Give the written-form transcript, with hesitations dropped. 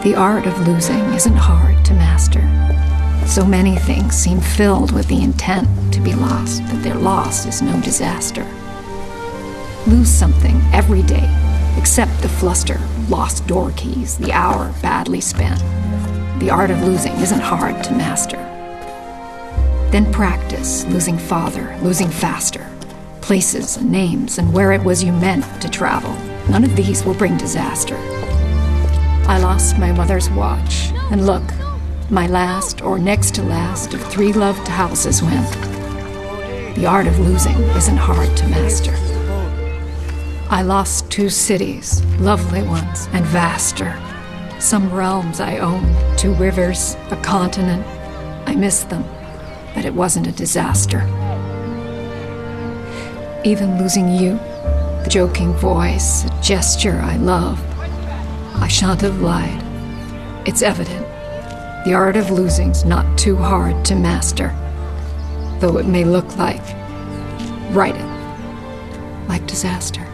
The art of losing isn't hard to master. So many things seem filled with the intent to be lost that their loss is no disaster. Lose something every day, except the fluster of lost door keys, the hour badly spent. The art of losing isn't hard to master. Then practice losing farther, losing faster. Places and names and where it was you meant to travel. None of these will bring disaster. I lost my mother's watch, and look, my last or next to last of 3 loved houses went. The art of losing isn't hard to master. I lost 2 cities, lovely ones and vaster. Some realms I owned, 2 rivers, a continent. I missed them, but it wasn't a disaster. Even losing you, the joking voice, a gesture I loved, I shan't have lied. It's evident. The art of losing's not too hard to master, though it may look like, write it, like disaster.